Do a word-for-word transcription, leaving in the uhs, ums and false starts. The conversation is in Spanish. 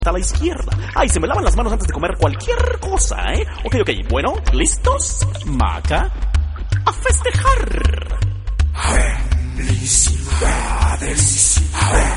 a la izquierda. Ay, se me lavan las manos antes de comer cualquier cosa, ¿eh? Ok, ok, bueno, ¿listos? Maca, a festejar. Felicidades.